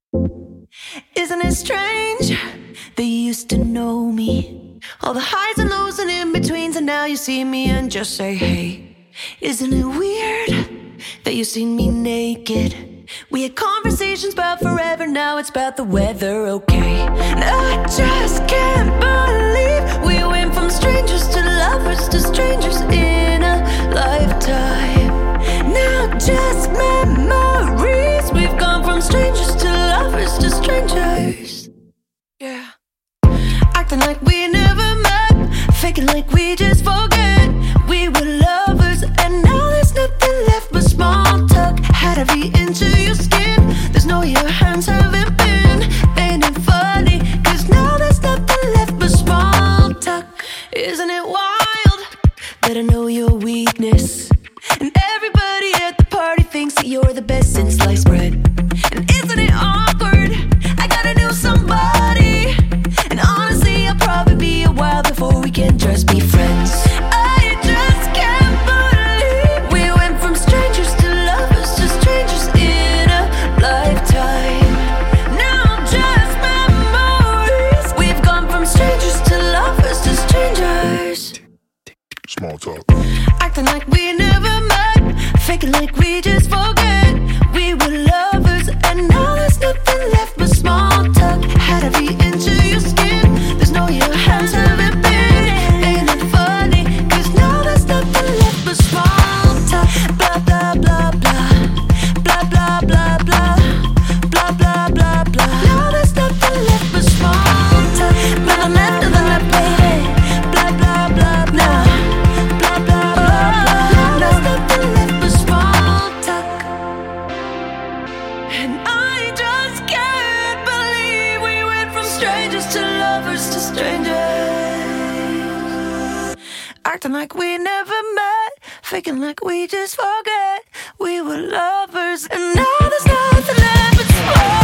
Isn't it strange that you used to know me? All the highs and lows and in-betweens, and now you see me and just say, hey. Isn't it weird that you seen me naked? We had conversations about forever, now it's about the weather, okay? And I just can't believe we went from strangers to lovers to strangers in a lifetime. Now just memories, we've gone from strangers to lovers to strangers. Yeah. Acting like we never met, faking like we just forget we were lovers, and now there's nothing left but small talk. Had to be into your skin, there's no your hands haven't been. Ain't it funny, cause now there's nothing left but small talk. Isn't it wild that I know your weakness, and everybody at the party thinks that you're the best since sliced bread? And isn't it awkward, I gotta know somebody, and honestly I'll probably be a while before we can just be friends. I just can't believe we went from strangers to lovers to strangers in a lifetime. Now just memories, we've gone from strangers to lovers to strangers. Small talk. Acting like we never met, faking like we just forget we were lovers, and now there's nothing left but small talk. Had to be into your skin, there's no your hands haven't been. Ain't it funny, cause now there's nothing left but small talk. Blah blah blah blah, blah blah blah blah, blah blah blah blah. Now there's nothing left but small talk. Nothing left, nothing left, baby. Blah blah blah blah, blah blah blah blah. Now there's nothing left but small talk. And I just can't believe we went from strangers to lovers to strangers. Acting like we never met, faking like we just forget we were lovers, and now there's nothing left but small